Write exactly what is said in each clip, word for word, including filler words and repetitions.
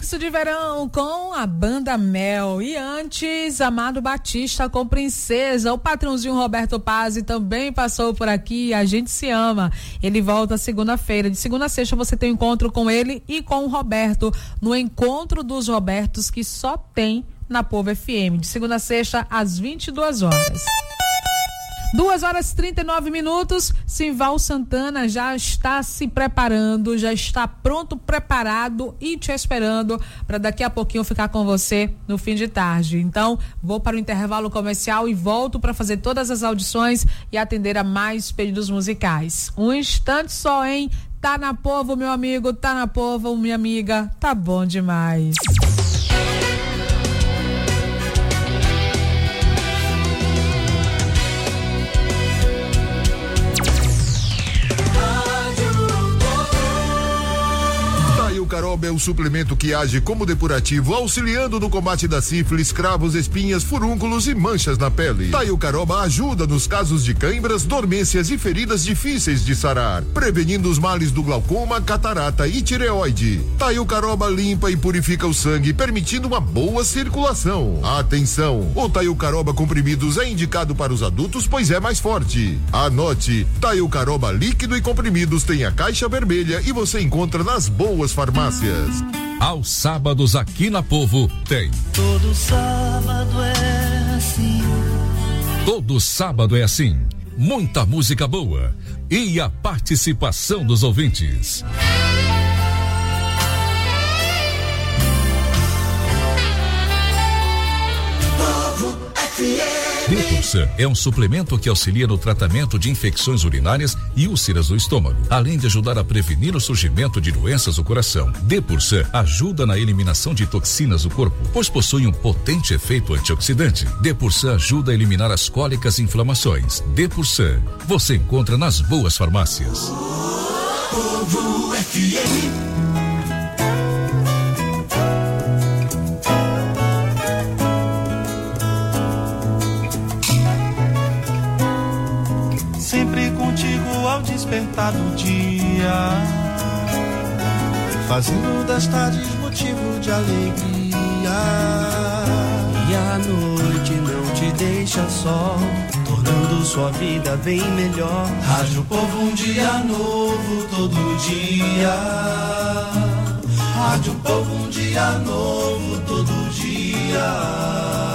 Fixo de Verão com a Banda Mel. E antes, Amado Batista com Princesa. O patrãozinho Roberto Pazzi também passou por aqui. A gente se ama. Ele volta segunda-feira. De segunda a sexta você tem um encontro com ele e com o Roberto no Encontro dos Robertos, que só tem na Povo F M. De segunda a sexta às vinte e duas horas. duas horas e trinta e nove minutos. Simval Santana já está se preparando, já está pronto, preparado e te esperando para daqui a pouquinho ficar com você no fim de tarde. Então, vou para o intervalo comercial e volto para fazer todas as audições e atender a mais pedidos musicais. Um instante só, hein? Tá na Povo, meu amigo, tá na Povo, minha amiga, tá bom demais. Caroba é o suplemento que age como depurativo, auxiliando no combate da sífilis, cravos, espinhas, furúnculos e manchas na pele. Taio Caroba ajuda nos casos de cãibras, dormências e feridas difíceis de sarar, prevenindo os males do glaucoma, catarata e tireoide. Taio Caroba limpa e purifica o sangue, permitindo uma boa circulação. Atenção, o Taio Caroba comprimidos é indicado para os adultos, pois é mais forte. Anote, Taio Caroba líquido e comprimidos tem a caixa vermelha e você encontra nas boas farmácias. Aos sábados aqui na Povo tem. Todo sábado é assim. Todo sábado é assim. Muita música boa e a participação dos ouvintes. Povo F M. Depursan é um suplemento que auxilia no tratamento de infecções urinárias e úlceras do estômago, além de ajudar a prevenir o surgimento de doenças do coração. Depursan ajuda na eliminação de toxinas do corpo, pois possui um potente efeito antioxidante. Depursan ajuda a eliminar as cólicas e inflamações. Depursan você encontra nas boas farmácias. Povo F M. Sempre contigo ao despertar do dia, fazendo das tardes motivo de alegria. E a noite não te deixa só, tornando sua vida bem melhor. Rádio Povo, um dia novo todo dia. Rádio Povo, um dia novo todo dia.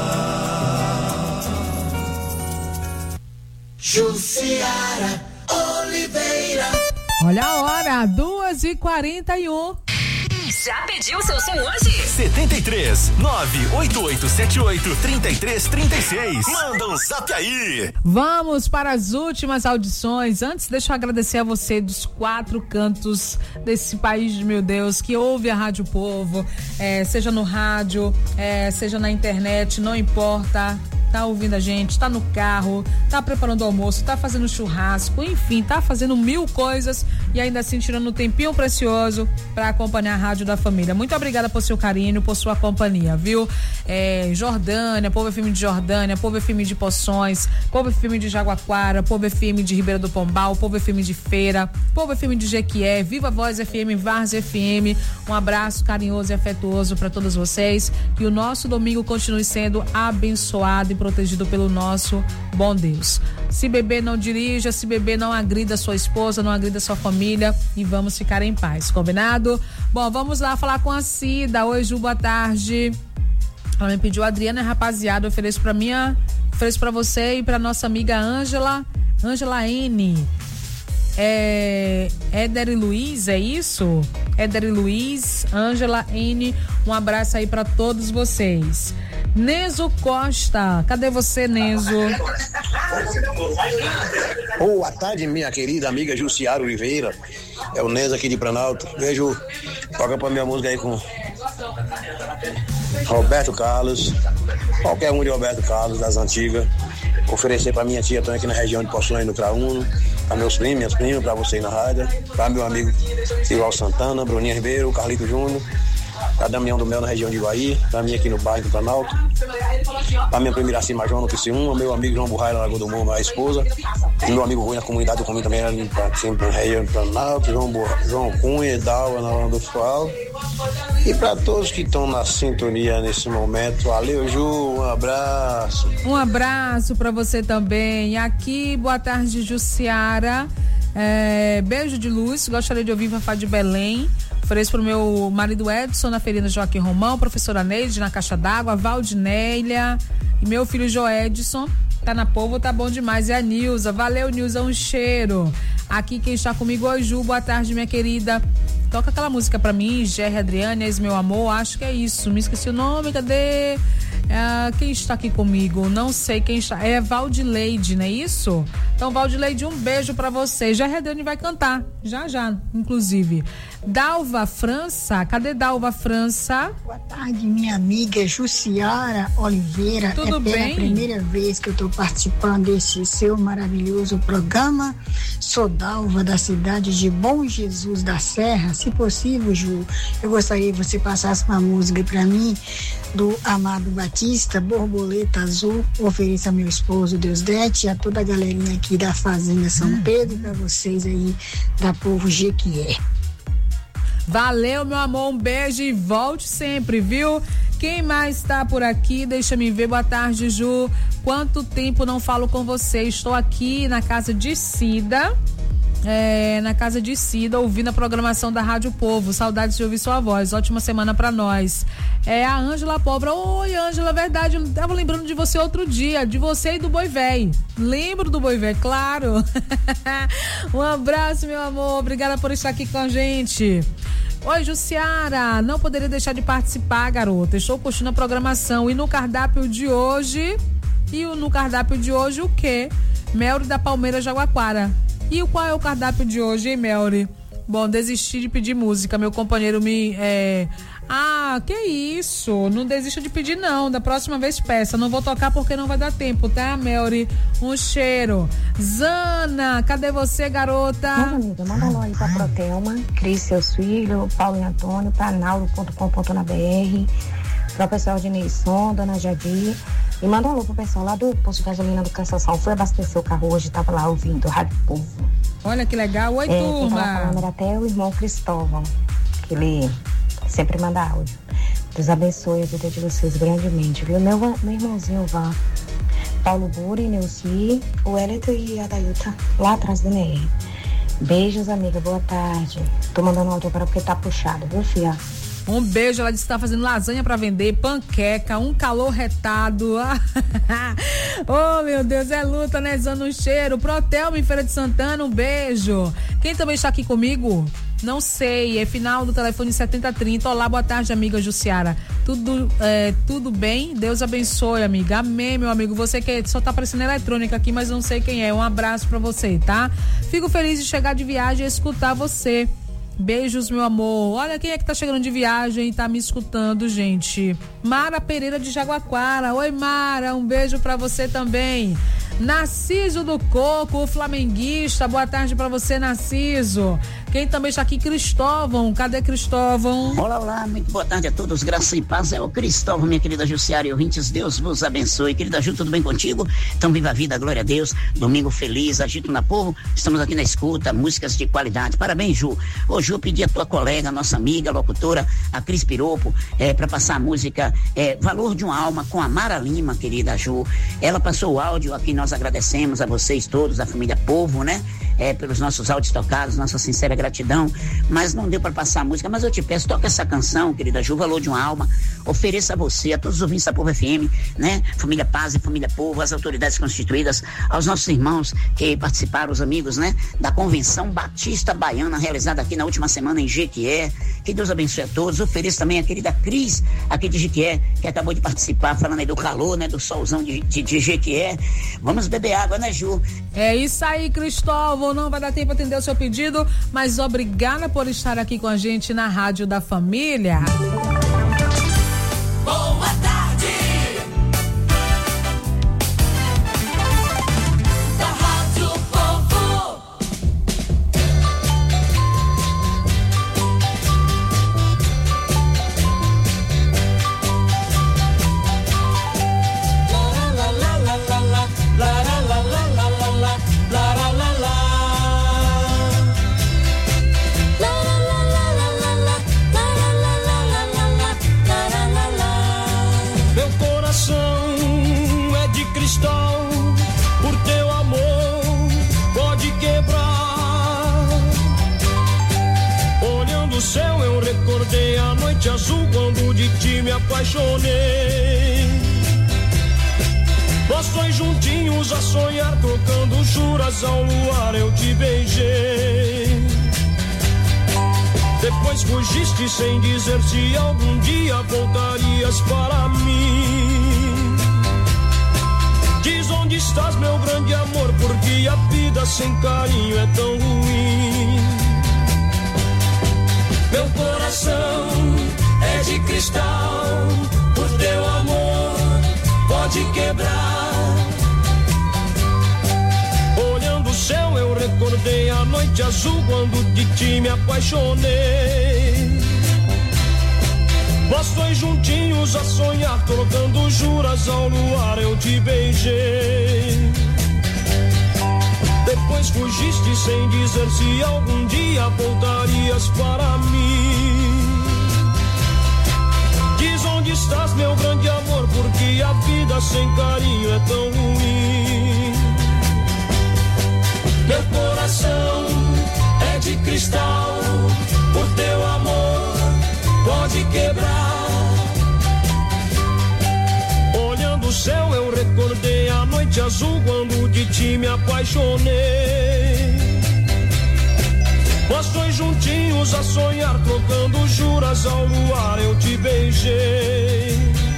Jussiara Oliveira. Olha a hora, duas e quarenta e um. Já pediu seu som hoje? setenta e três, nove oito oito sete oito, trinta e três, trinta e seis. Manda um zap aí. Vamos para as últimas audições. Antes, deixa eu agradecer a você dos quatro cantos desse país, meu Deus, que ouve a Rádio Povo, é, seja no rádio, é, seja na internet, não importa. Tá ouvindo a gente, tá no carro, tá preparando o almoço, tá fazendo churrasco, enfim, tá fazendo mil coisas e ainda assim tirando um tempinho precioso para acompanhar a Rádio da Família. Muito obrigada por seu carinho, por sua companhia, viu? É, Jordânia, Povo F M de Jordânia, Povo F M de Poções, Povo F M de Jaguaquara, Povo F M de Ribeira do Pombal, Povo F M de Feira, Povo F M de Jequié, Viva Voz F M, Várzea F M. Um abraço carinhoso e afetuoso para todos vocês. Que o nosso domingo continue sendo abençoado e protegido pelo nosso bom Deus. Se beber, não dirija, se beber, não agrida sua esposa, não agrida sua família e vamos ficar em paz, combinado? Bom, vamos lá falar com a Cida. Oi, Ju, boa tarde. Ela me pediu, Adriana, rapaziada, eu ofereço pra minha, ofereço pra você e pra nossa amiga Ângela, Ângela N. É, Éder e Luiz, é isso? Éder e Luiz, Ângela N, um abraço aí pra todos vocês. Neso Costa, cadê você, Neso? Boa tarde, minha querida amiga Jussiara Oliveira. É o Neso aqui de Planalto. Vejo, toca pra minha música aí com Roberto Carlos, qualquer um de Roberto Carlos, das antigas. Oferecer pra minha tia, estão aqui na região de Poções, no Crauno, pra meus primos, minhas primas, pra você aí na rádio, pra meu amigo Simval Santana, Bruninha Ribeiro, Carlito Júnior, pra Damião do Mel na região de Guaí, pra mim aqui no bairro do Planalto, pra minha prima Iracema João no Criciúma, meu amigo João Burraia na Lagoa do Morro, a esposa, e meu amigo Rui na comunidade do comigo também, ali pra, sempre na região do Planalto, João, Burra, João Cunha, Dalva na Lona do Falo, e pra todos que estão na sintonia nesse momento, valeu Ju, um abraço. Um abraço pra você também, aqui, boa tarde Jussiara. É, beijo de luz, gostaria de ouvir Fafá de Belém. Ofereço pro meu marido Edson na Ferina Joaquim Romão, professora Neide na Caixa d'Água, Valdinélia e meu filho Joedson. Tá na Povo, tá bom demais. É a Nilza, valeu Nilza, um cheiro. Aqui quem está comigo é Ju, boa tarde minha querida. Toca aquela música pra mim, Gerry Adriane, ex meu amor, acho que é isso, me esqueci o nome, cadê? É, quem está aqui comigo? Não sei quem está. É Valdileide, não é isso? Então, Valdileide, um beijo pra você. Já Redane vai cantar, já já, inclusive. Dalva França, cadê Dalva França? Boa tarde, minha amiga Jussiara Oliveira. Tudo é bem? É a primeira vez que eu estou participando desse seu maravilhoso programa. Sou Dalva, da cidade de Bom Jesus da Serra. Se possível, Ju, eu gostaria que você passasse uma música para mim do Amado Batista, Borboleta Azul. Ofereça a meu esposo Deusdete e a toda a galerinha aqui da Fazenda São Pedro, para vocês aí da Povo Jequié. Valeu, meu amor, um beijo e volte sempre, viu? Quem mais tá por aqui? Deixa me ver. Boa tarde, Ju. Quanto tempo não falo com você? Estou aqui na casa de Cida, é, na casa de Cida, ouvindo a programação da Rádio Povo. Saudades de ouvir sua voz. Ótima semana pra nós. É a Ângela Pobra. Oi, Ângela, verdade. Eu tava lembrando de você outro dia, de você e do Boi Véi. Lembro do Boi Véi, claro. Um abraço, meu amor. Obrigada por estar aqui com a gente. Oi, Jussiara, não poderia deixar de participar, garota. Estou curtindo a programação. E no cardápio de hoje, e no cardápio de hoje o quê? Melry da Palmeira Jaguaquara. E qual é o cardápio de hoje, hein, Melry? Bom, desisti de pedir música. Meu companheiro me... É... Ah, que isso? Não desista de pedir, não. Da próxima vez peça. Não vou tocar porque não vai dar tempo, tá, Melry? Um cheiro. Zana, cadê você, garota? Meu amigo, manda um aí pra Protelma, Cris, seus filhos, Paulo e Antônio, pra nauro ponto com ponto b r, pra o pessoal de Neisson, Dona Jadir. E manda um alô pro pessoal lá do posto de gasolina do Cansação. Fui abastecer o carro hoje, tava lá ouvindo Rádio Povo. Olha que legal. Oi, é, turma. Quem tava falando era até o irmão Cristóvão, que ele sempre manda áudio. Deus abençoe a vida de vocês grandemente, viu? Meu, meu irmãozinho Vá, Paulo Buri, Neuci, o Elito e a Dailta, lá atrás do N R. Beijos, amiga, boa tarde. Tô mandando áudio agora porque tá puxado, viu, fia? Um beijo, ela disse que tá fazendo lasanha pra vender, panqueca, um calor retado. Oh, meu Deus, é luta, né? Zando um cheiro. Protelma em Feira de Santana, um beijo. Quem também está aqui comigo? Não sei, é final do telefone setenta trinta. Olá, boa tarde, amiga Jussiara. Tudo, é, tudo bem? Deus abençoe, amiga. Amém, meu amigo. Você que só tá aparecendo eletrônica aqui, mas não sei quem é. Um abraço pra você, tá? Fico feliz de chegar de viagem e escutar você. Beijos, meu amor. Olha quem é que tá chegando de viagem e tá me escutando, gente. Mara Pereira de Jaguaquara. Oi, Mara, um beijo pra você também. Narciso do Coco, o flamenguista. Boa tarde pra você, Narciso. Quem também está aqui? Cristóvão. Cadê Cristóvão? Olá, olá, muito boa tarde a todos, graça e paz. É o Cristóvão, minha querida Jussiara e ouvintes, Deus vos abençoe. Querida Ju, tudo bem contigo? Então viva a vida, glória a Deus. Domingo feliz, agito na Povo. Estamos aqui na escuta, músicas de qualidade. Parabéns, Ju. Ô, Ju, pedi a tua colega, nossa amiga, locutora, a Cris Piropo, é, para passar a música é, Valor de uma Alma com a Mara Lima, querida Ju. Ela passou o áudio aqui, nós agradecemos a vocês todos, a família Povo, né? É, pelos nossos áudios tocados, nossa sincera gratidão, mas não deu para passar a música, mas eu te peço, toca essa canção, querida Ju, Valor de uma Alma, ofereça a você, a todos os ouvintes da Povo F M, né? Família Paz e Família Povo, as autoridades constituídas, aos nossos irmãos que participaram, os amigos, né? Da Convenção Batista Baiana, realizada aqui na última semana em Jequié, que Deus abençoe a todos, ofereça também a querida Cris, aqui de Jequié, que acabou de participar, falando aí do calor, né? Do solzão de, de, de Jequié, vamos beber água, né, Ju? É isso aí, Cristóvão, não vai dar tempo de atender o seu pedido, mas obrigada por estar aqui com a gente na Rádio da Família. Boa tarde. Da Rádio Povo. me apaixonei. Nós dois juntinhos a sonhar, trocando juras ao luar, eu te beijei. Depois fugiste sem dizer se algum dia voltarias para mim. Diz onde estás, meu grande amor, porque a vida sem carinho é tão ruim. Meu coração é de cristal, por teu amor pode quebrar. Olhando o céu eu recordei a noite azul quando de ti me apaixonei. Nós dois juntinhos a sonhar, trocando juras ao luar, eu te beijei. Depois fugiste sem dizer se algum dia voltarias para mim. Diz onde estás, meu grande amor, porque a vida sem carinho é tão ruim. Meu coração é de cristal, por teu amor pode quebrar. Olhando o céu eu recordei a noite azul quando de ti me apaixonei. Nós dois juntinhos a sonhar, trocando juras ao luar, eu te beijei.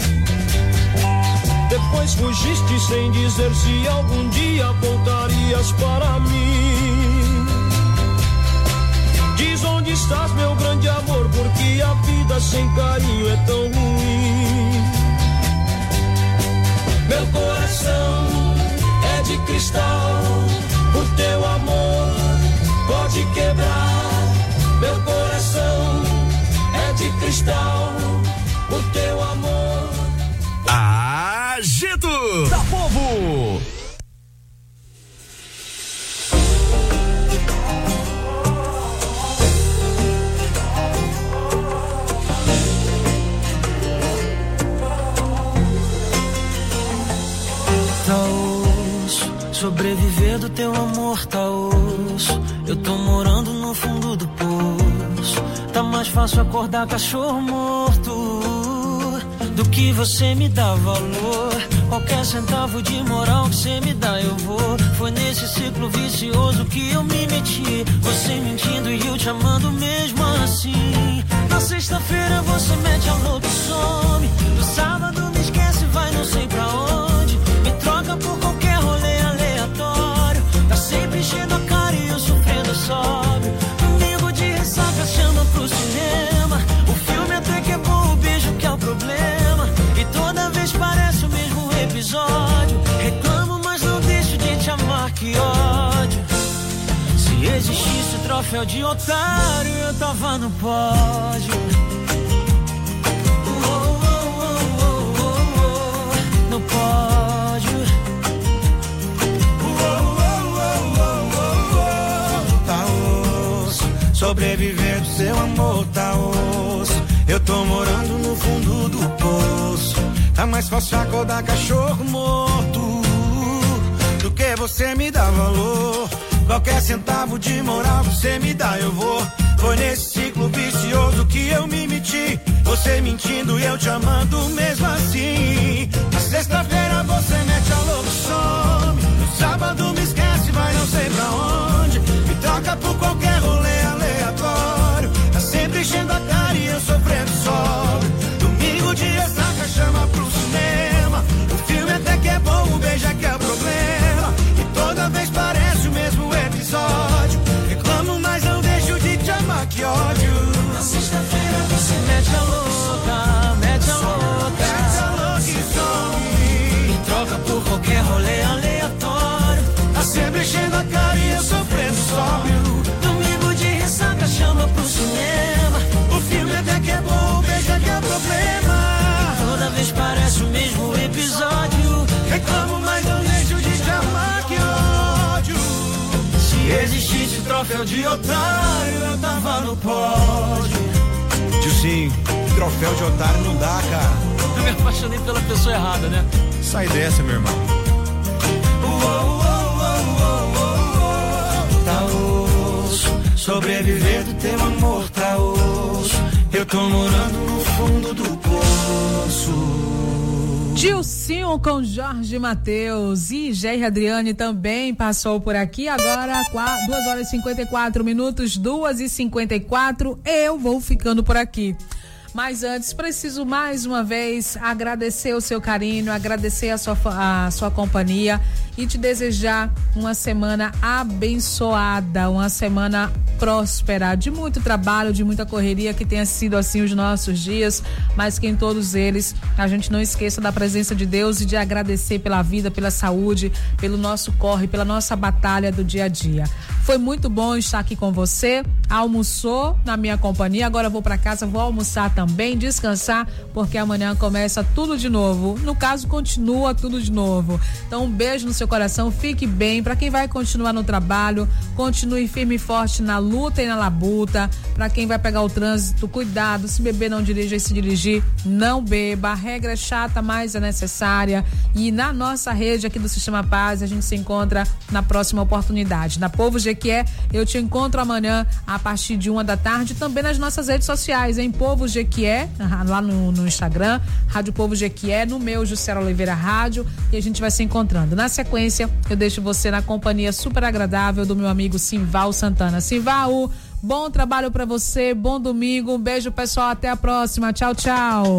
Depois fugiste sem dizer se algum dia voltarias para mim. Diz onde estás, meu grande amor, porque a vida sem carinho é tão ruim. Meu coração é de cristal, por teu amor pode quebrar. Meu coração é de cristal, por teu amor. Agito da Povo. Tá osso, sobreviver do teu amor tá osso. Eu tô morando no fundo do poço. Tá mais fácil acordar cachorro morto do que você me dá valor. Qualquer centavo de moral que você me dá eu vou. Foi nesse ciclo vicioso que eu me meti. Você mentindo e eu te amando mesmo assim. Na sexta-feira você mete a louca e some. No sábado me esquece, vai não sei pra onde. Me troca por qualquer rolê aleatório. Tá sempre enchendo a cara e eu sofrendo sobe. Domingo de ressaca chama pro cinema. O filme até que é bom, o beijo que é o problema. E toda vez parece o mesmo episódio. Reclamo, mas não deixo de te amar, que ódio. Se existisse troféu de otário, eu tava no pódio. Oh, oh, oh, oh, oh, oh, no pódio. Oh, oh, oh, oh, oh, oh. Tá osso, sobreviver do seu amor tá osso. Eu tô morando no fundo do poço. Tá mais fácil acordar cachorro morto do que você me dá valor. Qualquer centavo de moral que você me dá eu vou. Foi nesse ciclo vicioso que eu me meti. Você mentindo e eu te amando mesmo assim. Na sexta-feira você mete a louca e some. No sábado me esquece, vai não sei pra onde. Me troca por qualquer rolê aleatório. Tá sempre enchendo a cara e eu sofrendo só. Domingo de ressaca chama pro cinema. O filme até que é bom, o beijo é que é o problema. E toda vez parece o mesmo episódio. Reclamo, mas não deixo de te amar, que ódio. Na sexta-feira você mete a louca, mete a louca, mete a louca e some. Me troca por qualquer rolê aleatório. Tá sempre enchendo a cara e eu sofrendo sóbrio. Domingo de ressaca chama pro cinema. O filme até que é bom, o beijo é que é o problema. Toda vez parece o mesmo episódio. Reclamo, mas não deixo de te amar, que ódio. Se existisse troféu de otário, eu tava no pódio. Tio Sim, troféu de otário não dá, cara. Eu me apaixonei pela pessoa errada, né? Sai dessa, meu irmão. Tá osso, sobreviver do teu amor tá osso. Eu tô morando no fundo do poço. Dilcinho com Jorge Mateus e Jair Adriane também passou por aqui. Agora, duas horas e cinquenta e quatro minutos, duas e cinquenta e quatro. Eu vou ficando por aqui. Mas antes, preciso mais uma vez agradecer o seu carinho, agradecer a sua, a sua companhia e te desejar uma semana abençoada, uma semana próspera, de muito trabalho, de muita correria, que tenha sido assim os nossos dias, mas que em todos eles a gente não esqueça da presença de Deus e de agradecer pela vida, pela saúde, pelo nosso corre, pela nossa batalha do dia a dia. Foi muito bom estar aqui com você. Almoçou na minha companhia, agora vou para casa, vou almoçar também, descansar, porque amanhã começa tudo de novo. No caso, continua tudo de novo. Então, um beijo no seu coração, fique bem. Para quem vai continuar no trabalho, continue firme e forte na luta e na labuta. Para quem vai pegar o trânsito, cuidado, se beber não dirija, e se dirigir não beba. A regra é chata, mas é necessária. E na nossa rede aqui do Sistema Paz, a gente se encontra na próxima oportunidade. Na Povo Jequié, eu te encontro amanhã a partir de uma da tarde, também nas nossas redes sociais, em Povo Jequié, lá no, no Instagram, Rádio Povo Jequié, no meu Jussiara Oliveira Rádio, e a gente vai se encontrando. Na sequência, eu deixo você na companhia super agradável do meu amigo Simval Santana. Simval, bom trabalho pra você, bom domingo, um beijo pessoal, até a próxima, tchau, tchau.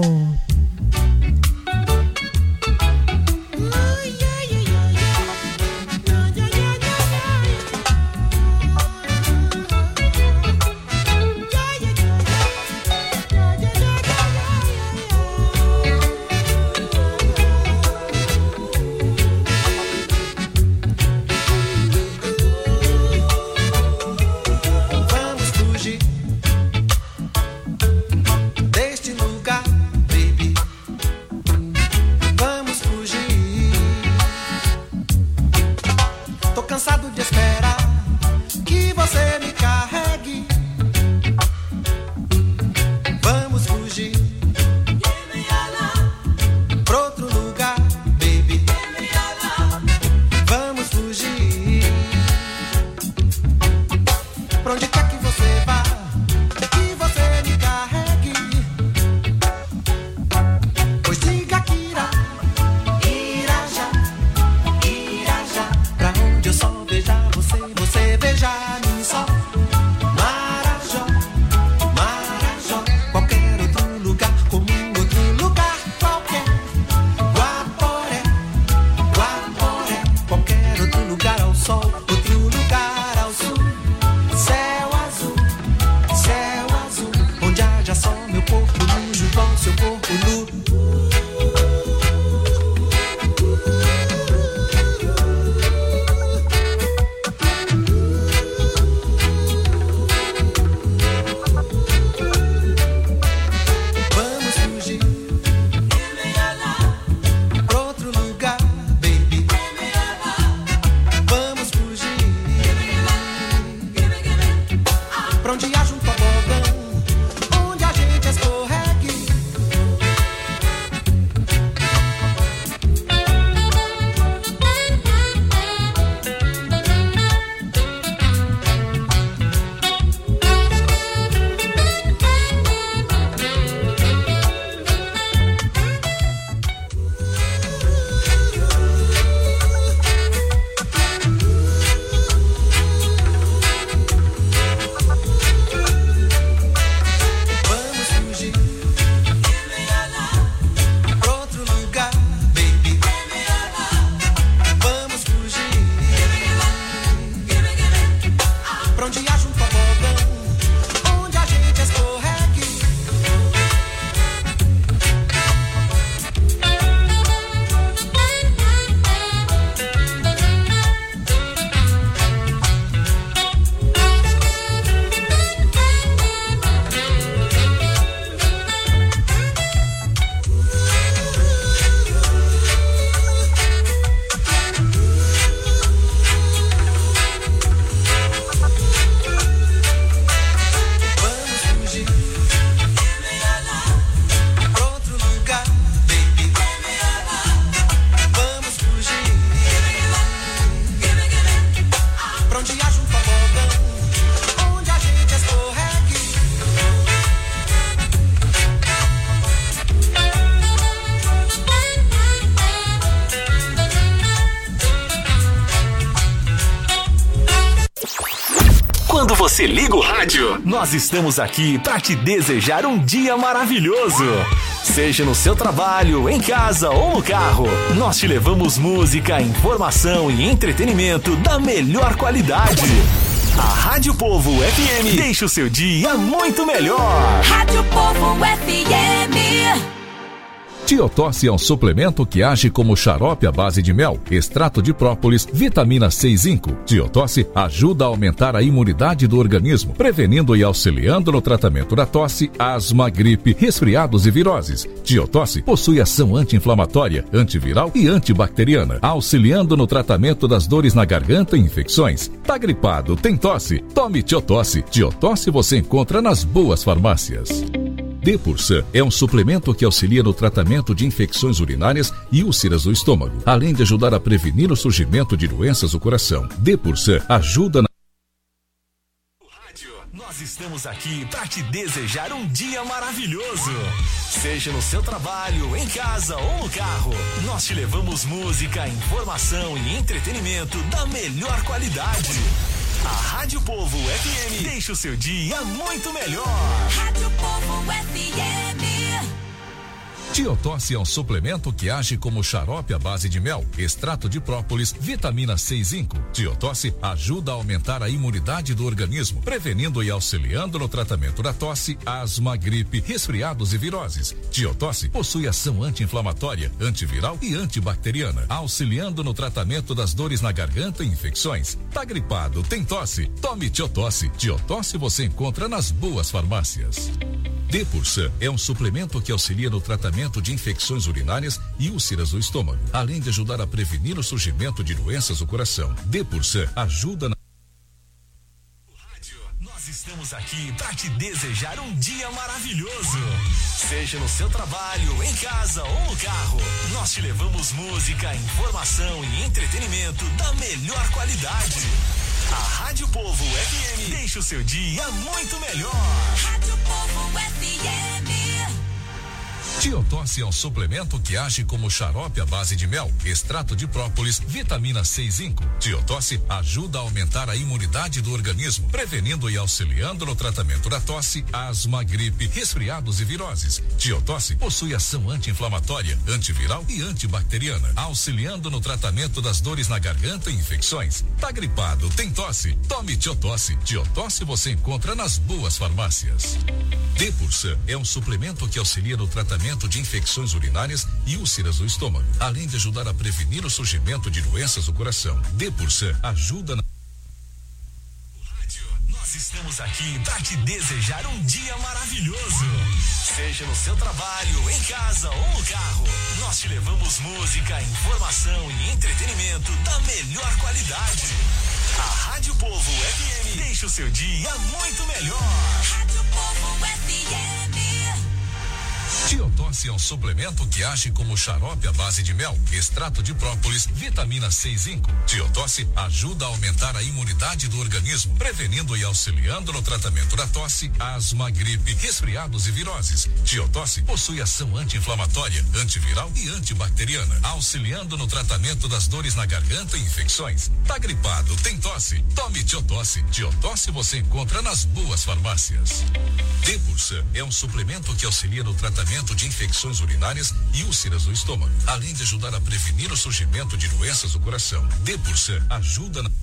Baby, Quando você liga o rádio, nós estamos aqui para te desejar um dia maravilhoso. Seja no seu trabalho, em casa ou no carro, nós te levamos música, informação e entretenimento da melhor qualidade. A Rádio Povo F M deixa o seu dia muito melhor. Rádio Povo F M. Tiotosse é um suplemento que age como xarope à base de mel, extrato de própolis, vitamina C e zinco. Tiotosse ajuda a aumentar a imunidade do organismo, prevenindo e auxiliando no tratamento da tosse, asma, gripe, resfriados e viroses. Tiotosse possui ação anti-inflamatória, antiviral e antibacteriana, auxiliando no tratamento das dores na garganta e infecções. Tá gripado, tem tosse? Tome Tiotosse. Tiotosse você encontra nas boas farmácias. Depursan é um suplemento que auxilia no tratamento de infecções urinárias e úlceras do estômago, além de ajudar a prevenir o surgimento de doenças do coração. Depursan ajuda na... Nós estamos aqui para te desejar um dia maravilhoso. Seja no seu trabalho, em casa ou no carro, nós te levamos música, informação e entretenimento da melhor qualidade. A Rádio Povo F M deixa o seu dia muito melhor. Rádio Povo F M. Tiotosse é um suplemento que age como xarope à base de mel, extrato de própolis, vitamina C e zinco. Tiotosse ajuda a aumentar a imunidade do organismo, prevenindo e auxiliando no tratamento da tosse, asma, gripe, resfriados e viroses. Tiotosse possui ação anti-inflamatória, antiviral e antibacteriana, auxiliando no tratamento das dores na garganta e infecções. Tá gripado, tem tosse? Tome Tiotosse. Tiotosse você encontra nas boas farmácias. Depursan é um suplemento que auxilia no tratamento de infecções urinárias e úlceras do estômago, além de ajudar a prevenir o surgimento de doenças do coração. Depursan ajuda na... Nós estamos aqui para te desejar um dia maravilhoso. Seja no seu trabalho, em casa ou no carro, nós te levamos música, informação e entretenimento da melhor qualidade. A Rádio Povo F M deixa o seu dia muito melhor. Rádio Povo F M. Tiotosse é um suplemento que age como xarope à base de mel, extrato de própolis, vitamina C e zinco. Tiotosse ajuda a aumentar a imunidade do organismo, prevenindo e auxiliando no tratamento da tosse, asma, gripe, resfriados e viroses. Tiotosse possui ação anti-inflamatória, antiviral e antibacteriana, auxiliando no tratamento das dores na garganta e infecções. Tá gripado, tem tosse? Tome Tiotosse. Tiotosse você encontra nas boas farmácias. Depursan é um suplemento que auxilia no tratamento de infecções urinárias e úlceras do estômago, além de ajudar a prevenir o surgimento de doenças do coração. Depursan ajuda na... Nós estamos aqui para te desejar um dia maravilhoso. Seja no seu trabalho, em casa ou no carro, nós te levamos música, informação e entretenimento da melhor qualidade. A Rádio Povo F M deixa o seu dia muito melhor. Rádio Povo F M. Tiotosse é um suplemento que age como xarope à base de mel, extrato de própolis, vitamina C e zinco. Tiotosse ajuda a aumentar a imunidade do organismo, prevenindo e auxiliando no tratamento da tosse, asma, gripe, resfriados e viroses. Tiotosse possui ação anti-inflamatória, antiviral e antibacteriana, auxiliando no tratamento das dores na garganta e infecções. Tá gripado, tem tosse? Tome Tiotosse. Tiotosse você encontra nas boas farmácias. Depursan é um suplemento que auxilia no tratamento de infecções urinárias e úlceras do estômago, além de ajudar a prevenir o surgimento de doenças do coração. Depursan ajuda na...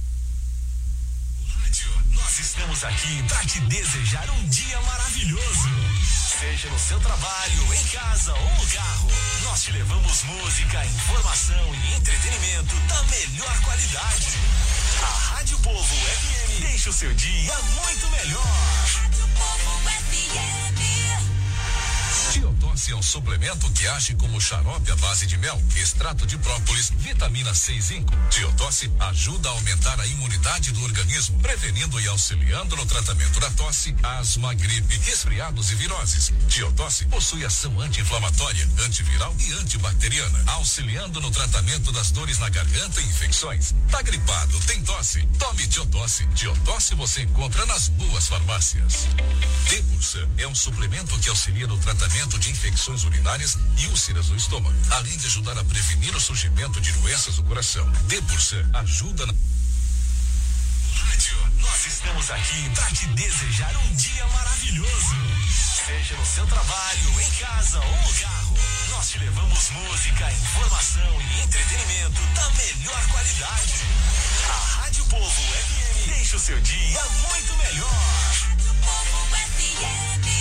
Nós estamos aqui para te desejar um dia maravilhoso. Seja no seu trabalho, em casa ou no carro, nós te levamos música, informação e entretenimento da melhor qualidade. A Rádio Povo F M deixa o seu dia muito melhor. Rádio Povo F M. Tiotosse é um suplemento que age como xarope à base de mel, extrato de própolis, vitamina C e zinco. Tiotosse ajuda a aumentar a imunidade do organismo, prevenindo e auxiliando no tratamento da tosse, asma, gripe, resfriados e viroses. Tiotosse possui ação anti-inflamatória, antiviral e antibacteriana, auxiliando no tratamento das dores na garganta e infecções. Tá gripado, tem tosse? Tome Tiotosse. Tiotosse você encontra nas boas farmácias. Depursan é um suplemento que auxilia no tratamento de infecções urinárias e úlceras do estômago, além de ajudar a prevenir o surgimento de doenças do coração. Depursan ajuda na... Rádio, nós estamos estamos aqui para te desejar um dia maravilhoso. Seja no seu trabalho, em casa ou no carro, nós te levamos música, informação e entretenimento da melhor qualidade. A Rádio Povo F M deixa o seu dia muito melhor. Povo F M.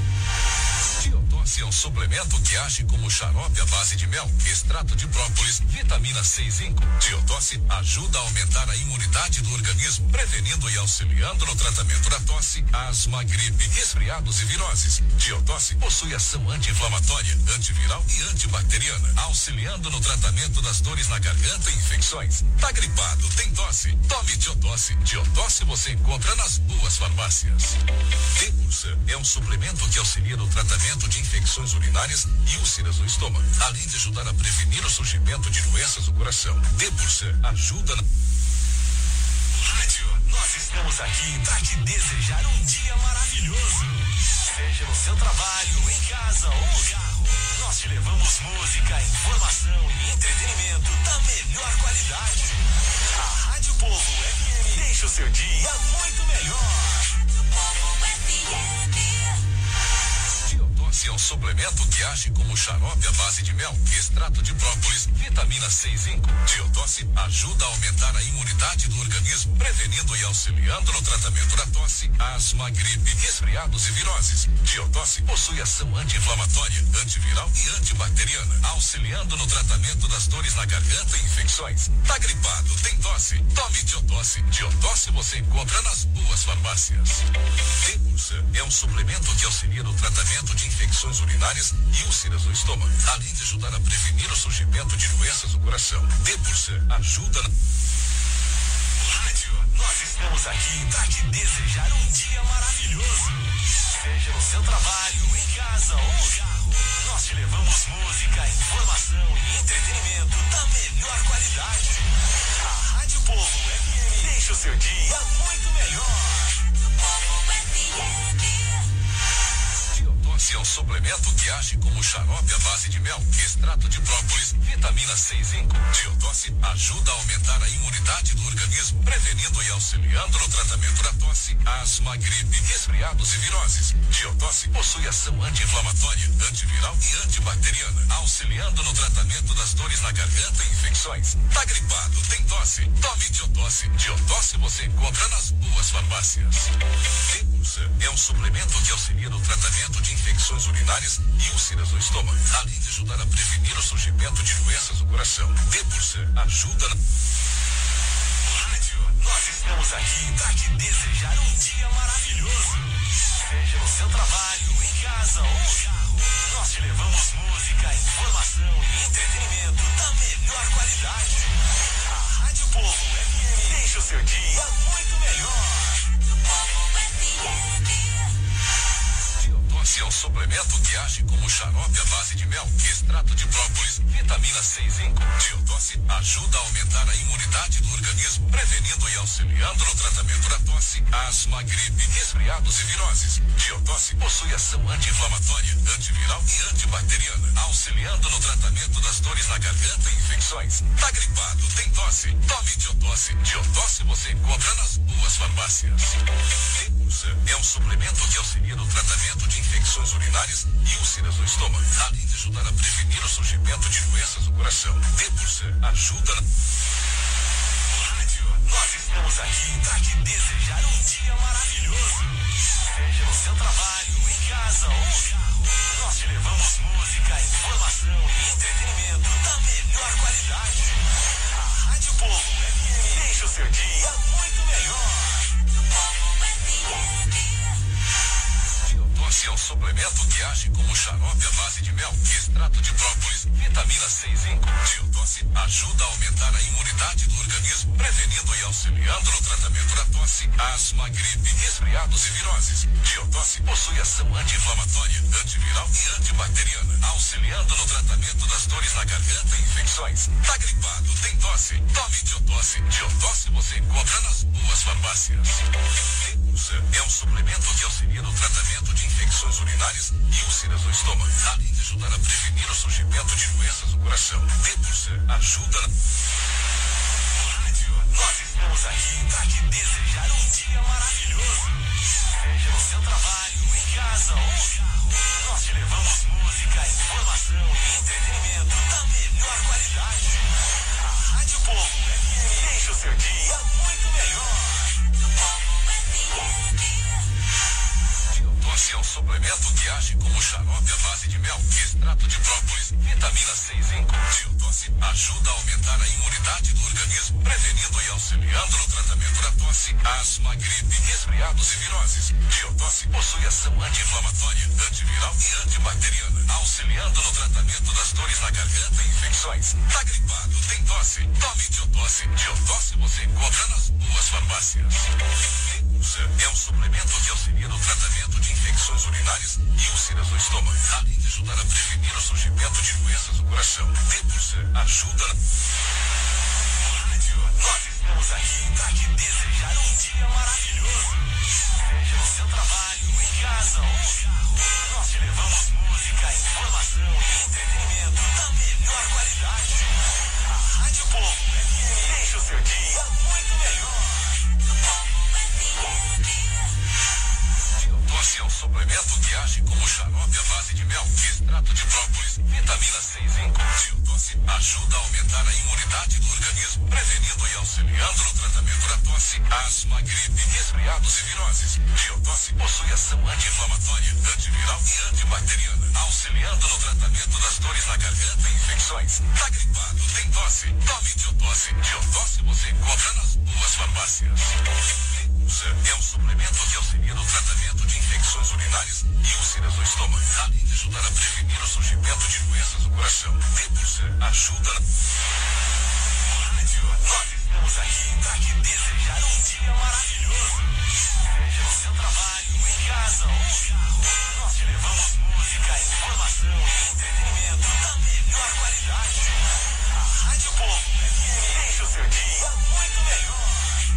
Teodose é um suplemento que age como xarope à base de mel, extrato de própolis, vitamina C e zinco. Teodose ajuda a aumentar a imunidade do organismo, prevenindo e auxiliando no tratamento da tosse, asma, gripe, resfriados e viroses. Teodose possui ação anti-inflamatória, antiviral e antibacteriana, auxiliando no tratamento das dores na garganta e infecções. Tá gripado, tem tosse? Tome Teodose. Teodose você encontra nas boas farmácias. Depulsa é um suplemento que auxilia no tratamento de infecções urinárias e úlceras no estômago, além de ajudar a prevenir o surgimento de doenças do coração. Depulsa ajuda na Rádio, nós estamos aqui para te desejar um dia maravilhoso. Seja no seu trabalho, em casa ou no carro, nós te levamos música, informação e entretenimento da melhor qualidade. A Rádio Povo F M deixa o seu dia muito melhor. Povo F M. Teodose é um suplemento que age como xarope à base de mel, extrato de própolis, vitamina C e zinco. Teodose ajuda a aumentar a imunidade do organismo, prevenindo e auxiliando no tratamento da tosse, asma, gripe, resfriados e viroses. Teodose possui ação anti-inflamatória, antiviral e antibacteriana, auxiliando no tratamento das dores na garganta e infecções. Tá gripado, tem tosse? Tome Teodose. Teodose você encontra nas boas farmácias. Depulsa é um suplemento que auxilia no tratamento de infecções urinárias e úlceras no estômago, além de ajudar a prevenir o surgimento de doenças do coração. Depulsa ajuda na Rádio, nós estamos aqui para te desejar um dia maravilhoso. Seja no seu trabalho, em casa ou no carro, nós te levamos música, informação e entretenimento da melhor qualidade. A Rádio Povo F M deixa o seu dia muito melhor. Povo F M. Teodose é um suplemento que age como xarope à base de mel, extrato de própolis, vitamina C e zinco. Teodose ajuda a aumentar a imunidade do organismo, prevenindo e auxiliando no tratamento da tosse, asma, gripe, resfriados e viroses. Teodose possui ação anti-inflamatória, antiviral e antibacteriana, auxiliando no tratamento das dores na garganta e infecções. Tá gripado, tem tosse? Tome Teodose. Teodose você encontra nas boas farmácias. Depulsa é um suplemento que auxilia no tratamento de infecções urinárias e úlceras no estômago, além de ajudar a prevenir o surgimento de doenças do coração. Depulsa ajuda na Rádio, nós estamos aqui para te desejar um dia maravilhoso. Seja no seu trabalho, em casa ou no carro, nós te levamos música, informação e entretenimento da melhor qualidade. A Rádio Povo F M deixa o seu dia muito melhor. Povo F M. Teodose é um suplemento que age como xarope à base de mel, extrato de própolis, vitamina C e zinco. Teodose ajuda a aumentar a imunidade do organismo, prevenindo e auxiliando no tratamento da tosse, asma, gripe, resfriados e viroses. Teodose possui ação anti-inflamatória, antiviral e antibacteriana, auxiliando no tratamento das dores na garganta e infecções. Tá gripado, tem tosse? Tome Teodose. Teodose você encontra nas boas farmácias. Depulsa é um suplemento que auxilia no tratamento de infecções urinárias e úlceras no estômago, além de ajudar a prevenir o surgimento de doenças do coração. Depulsa ajuda na Rádio, nós estamos aqui para te desejar um dia maravilhoso. Seja no seu trabalho, em casa ou no carro, nós te levamos música, informação e entretenimento da melhor qualidade. A Rádio Povo F M deixa o seu dia muito melhor. Povo F M. Teodose é um suplemento que age como xarope à base de mel, extrato de própolis, vitamina C e zinco. Teodose ajuda a aumentar a imunidade do organismo, prevenindo e auxiliando no tratamento da tosse, asma, gripe, resfriados e viroses. Teodose possui ação anti-inflamatória, antiviral e antibacteriana, auxiliando no tratamento das dores na garganta e infecções. Tá gripado, tem tosse? Tome Teodose. Teodose você encontra nas boas farmácias. Depulsa é um suplemento que auxilia no tratamento de infecções urinárias e úlceras no estômago, além de ajudar a prevenir o surgimento de doenças do coração. Depulsa ajuda na Rádio, nós estamos estamos aqui para te desejar um dia maravilhoso. Seja no seu trabalho, em casa ou no carro, nós te levamos música, informação e entretenimento da melhor qualidade. A Rádio Povo deixa o seu dia muito melhor. Diodoce é um suplemento que age como xarope à base de mel, extrato de própolis, vitamina C e zinco. Diodoce ajuda a aumentar a imunidade do organismo, prevenindo e auxiliando no tratamento da tosse, asma, gripe, resfriados e viroses. Diodoce possui ação anti-inflamatória, antiviral e antibacteriana, auxiliando no tratamento das dores na garganta e infecções. Tá gripado, tem tosse? Tome Diodoce. Diodoce você encontra nas boas farmácias. É um suplemento que auxilia no tratamento de infecções urinárias e úlceras no estômago, além de ajudar a prevenir o surgimento de doenças do coração. Depulse ajuda. Rádio, nós estamos aqui para te desejar um dia maravilhoso. Seja no seu trabalho, em casa ou no carro, nós te levamos música, informação e entretenimento da melhor qualidade. A Rádio Povo deixa o seu dia muito melhor. Diodoce é um suplemento que age como xarope à base de mel, extrato de própolis, vitamina C e zinco. Diodoce ajuda a aumentar a imunidade do organismo, prevenindo e auxiliando no tratamento da tosse, asma, gripe, resfriados e viroses. Diodoce possui ação anti-inflamatória, antiviral e antibacteriana, auxiliando no tratamento das dores na garganta e infecções. Tá gripado, tem tosse? Tome Diodoce. Diodoce você encontra nas boas farmácias. É um suplemento que auxilia no tratamento de infecções urinárias e úlceras no estômago, além de ajudar a prevenir o surgimento de doenças do coração. Depulse ajuda. Rádio, nós estamos aqui para te desejar um dia maravilhoso. Seja no seu trabalho, em casa ou no carro, nós te levamos música, informação e entretenimento da melhor qualidade. A Rádio Povo deixa o seu dia muito melhor.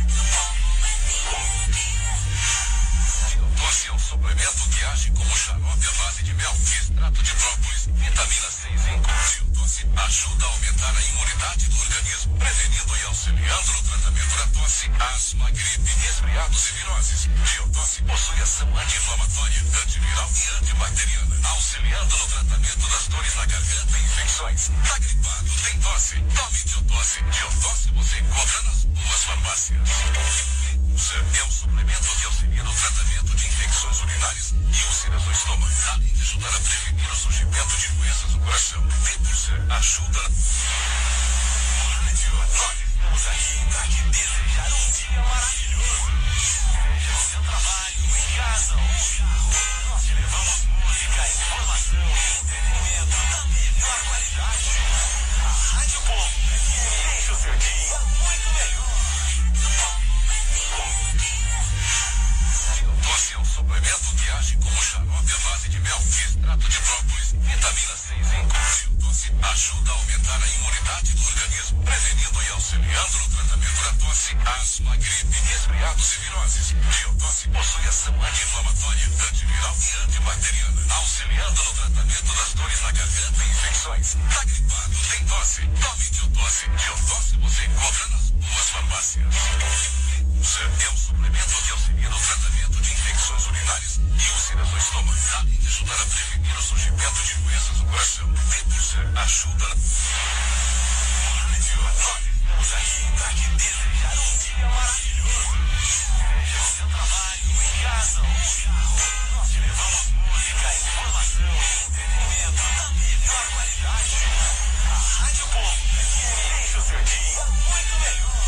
Diodoce é um suplemento que age como xarope à base de mel, extrato de própolis, vitamina C e zinco. Diodoce ajuda a aumentar a imunidade do organismo, prevenindo e auxiliando no tratamento da tosse, asma, gripe, resfriados e viroses. Diodoce possui ação anti-inflamatória, antiviral e antibacteriana, auxiliando no tratamento das dores na garganta e infecções. Tá gripado, tem tosse? Tome Diodoce. Diodoce você encontra nas boas farmácias. É um suplemento que auxilia no tratamento de infecções urinárias e úlceras no estômago, além de ajudar a prevenir o surgimento de doenças do coração. Depulse ajuda. Rádio, nós estamos aqui para te desejar um dia maravilhoso. Seja no seu trabalho, em casa ou no carro, nós te levamos música, informação e entretenimento da melhor qualidade. A Rádio Povo deixa o seu dia muito melhor. Diodoce é um suplemento que age como xarope à base de mel, extrato de própolis, vitamina C e zinco. Diodoce ajuda a aumentar a imunidade do organismo, prevenindo e auxiliando no tratamento da tosse, asma, gripe, resfriados e viroses. Diodoce possui ação anti-inflamatória, antiviral e antibacteriana, auxiliando no tratamento das dores na garganta e infecções. Tá gripado, tem tosse? Tome Diodoce. Diodoce você encontra nas boas farmácias. É um suplemento que auxilia no tratamento de infecções urinárias e úlceras no estômago, além de ajudar a prevenir o surgimento de doenças do coração. Depulse ajuda. Rádio, nós estamos aqui para te desejar um dia maravilhoso. Seja no seu trabalho, em casa ou no carro, nós te levamos música, informação e entretenimento da melhor qualidade. A Rádio Povo deixa o seu dia muito melhor.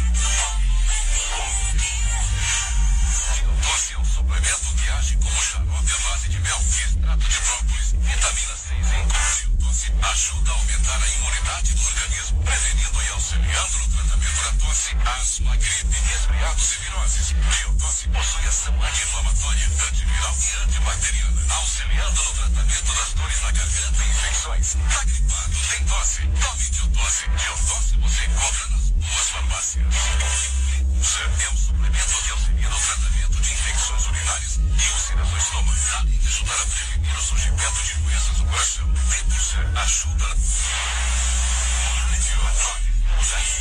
Diodoce é um suplemento que age como xarope à base de mel, extrato de própolis, vitamina C e zinco. Diodoce ajuda a aumentar a imunidade do organismo, prevenindo e auxiliando no tratamento da tosse, asma, gripe, resfriados e viroses. Diodoce possui ação anti-inflamatória, antiviral e antibacteriana, auxiliando no tratamento das dores na garganta e infecções. Tá gripado, tem tosse? Tome Diodoce. Diodoce você encontra nas boas farmácias. É um suplemento que auxilia no tratamento de infecções urinárias e úlceras no estômago, além de ajudar a prevenir o surgimento de doenças do coração. Depulse ajuda. Rádio, nós estamos aqui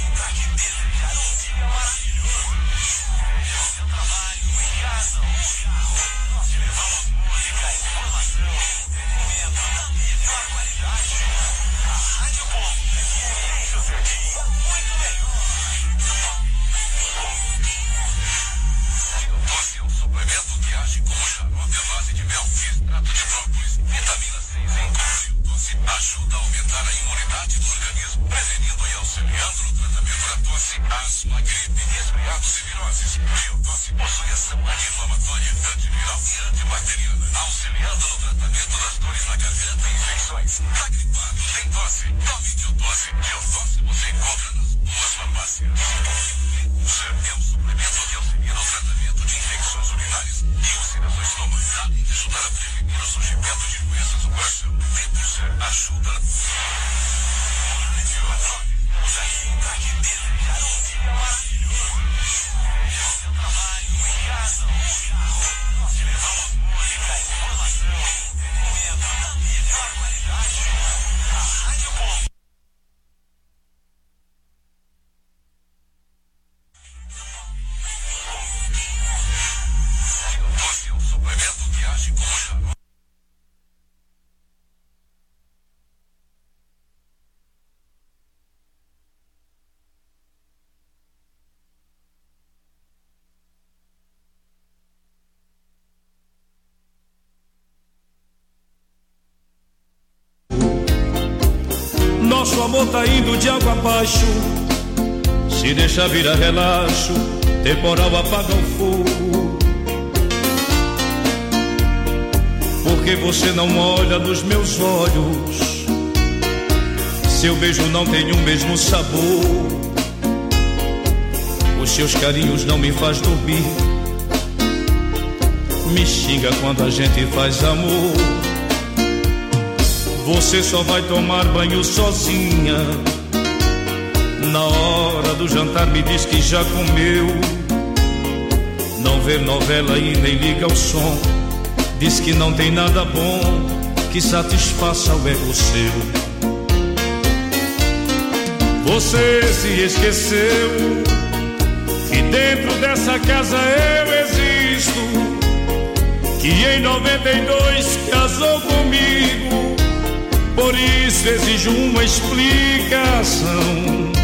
Nosso amor tá indo de água abaixo. Se deixar virar relaxo, temporal apaga o fogo. Porque você não olha nos meus olhos. Seu beijo não tem o mesmo sabor. Os seus carinhos não me faz dormir. Me xinga quando a gente faz amor. Você só vai tomar banho sozinha. Na hora do jantar me diz que já comeu. Não vê novela e nem liga o som. Diz que não tem nada bom que satisfaça o ego seu. Você se esqueceu que dentro dessa casa eu existo. Que em noventa e dois casou comigo. Por isso exijo uma explicação.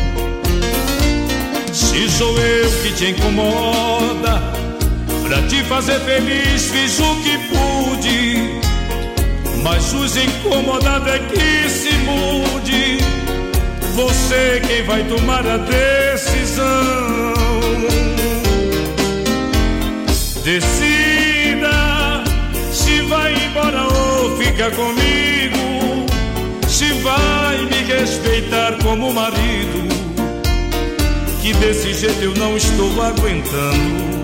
Se sou eu que te incomoda, pra te fazer feliz fiz o que pude. Mas os incomodados é que se mude. Você quem vai tomar a decisão. Decida se vai embora ou fica comigo. Se vai me respeitar como marido, que desse jeito eu não estou aguentando.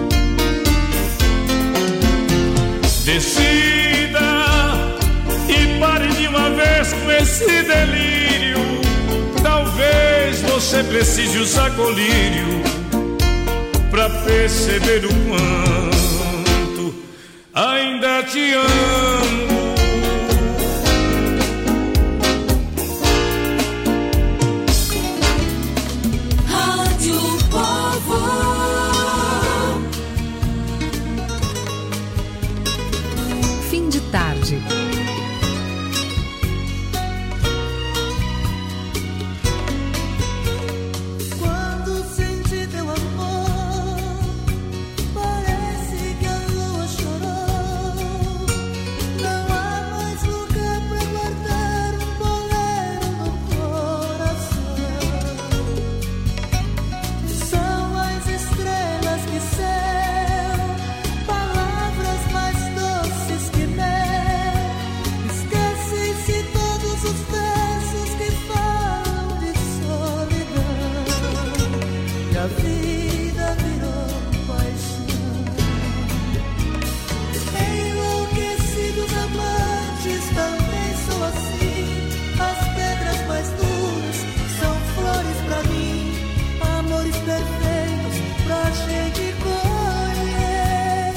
Decida e pare de uma vez com esse delírio. Talvez você precise usar colírio pra perceber o quanto ainda te amo. Fim de tarde. Quando senti teu amor, parece que a lua chorou. Não há mais lugar pra guardar um bolero no coração. São as estrelas que céu, palavras mais doces que mel. Esquecem-se todos os versos que falam de solidão. E a vida virou paixão. Enlouquecidos amantes também sou assim. As pedras mais duras são flores pra mim. Amores perfeitos pra gente colher.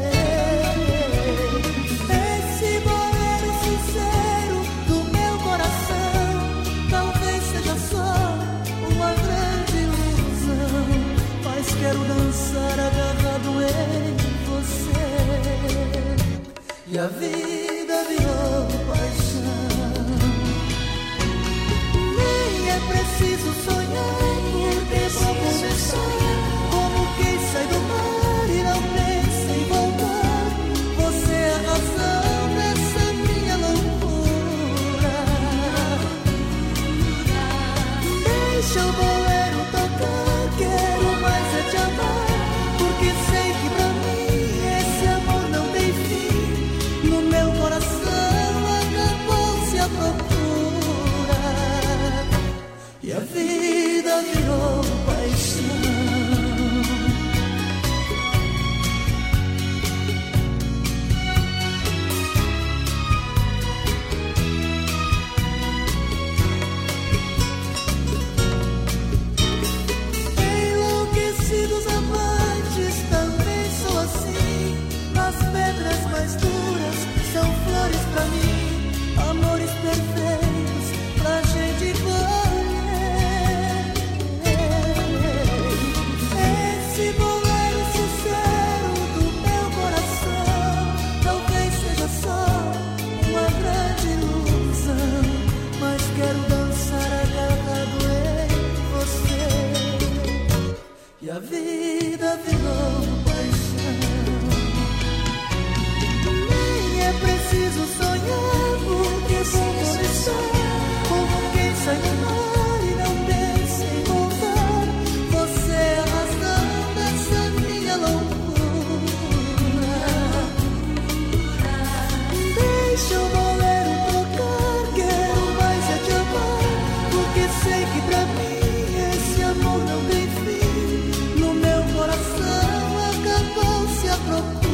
Esse bolero sincero do meu coração talvez seja só uma grande e a vida virou paixão. Nem é preciso sonhar, porque vou começar como quem sai do mar e não pensa em voltar. Você é a razão dessa minha loucura. Deixa o bolero tocar, quero mais é te amar, porque sei que pra mim esse amor não tem fim. No meu coração acabou-se a procura e a vida virou paixão. Enlouquecidos amantes também sou assim. As pedras mais duras são flores pra mim, amores perfeitos pra gente colher. Esse bolero sincero do meu coração talvez seja só uma grande ilusão, mas quero dançar agarrado em você e a vida virou paixão. Nem é preciso sonhar, porque vou começar como quem sai do mar e não pensa em voltar. Você é a razão dessa minha loucura. Deixa o bolero tocar, quero mais é te amar, porque sei que pra mim esse amor não tem fim. No meu coração acabou-se a procura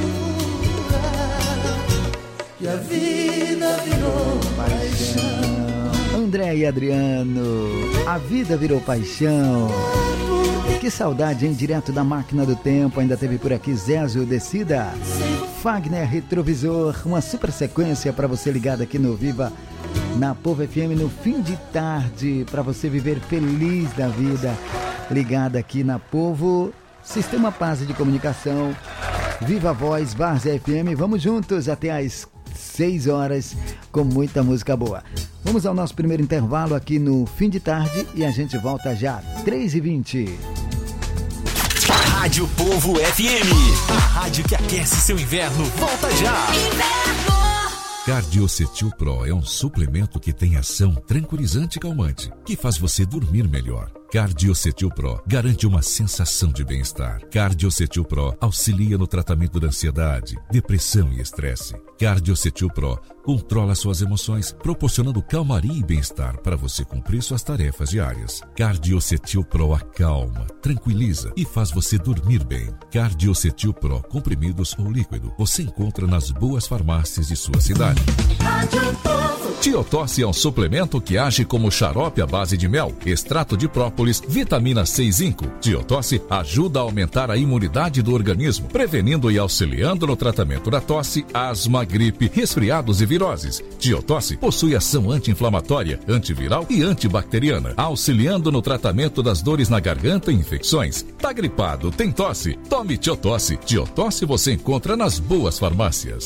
e a vida virou paixão. André e Adriano, a vida virou paixão. Que saudade, hein? Direto da máquina do tempo, ainda teve por aqui Zézio Decida, Fagner Retrovisor, uma super sequência para você ligado aqui no Viva na Povo F M no fim de tarde, para você viver feliz da vida, ligada aqui na Povo, Sistema Paz de Comunicação, Viva Voz, Várzea F M. Vamos juntos até às seis horas com muita música boa. Vamos ao nosso primeiro intervalo aqui no fim de tarde e a gente volta já, três e vinte. Rádio Povo F M, a rádio que aquece seu inverno, volta já! Cardiocetil Pro é um suplemento que tem ação tranquilizante e calmante, que faz você dormir melhor. Cardiocetil Pro garante uma sensação de bem-estar. Cardiocetil Pro auxilia no tratamento da ansiedade, depressão e estresse. Cardiocetil Pro controla suas emoções, proporcionando calmaria e bem-estar para você cumprir suas tarefas diárias. Cardiocetil Pro acalma, tranquiliza e faz você dormir bem. Cardiocetil Pro comprimidos ou líquido você encontra nas boas farmácias de sua cidade. Tiotosse é um suplemento que age como xarope à base de mel, extrato de própolis, vitamina C e zinco. Tiotosse ajuda a aumentar a imunidade do organismo, prevenindo e auxiliando no tratamento da tosse, asma, gripe, resfriados e viroses. Tiotosse possui ação anti-inflamatória, antiviral e antibacteriana, auxiliando no tratamento das dores na garganta e infecções. Tá gripado, tem tosse? Tome Tiotosse. Tiotosse você encontra nas boas farmácias.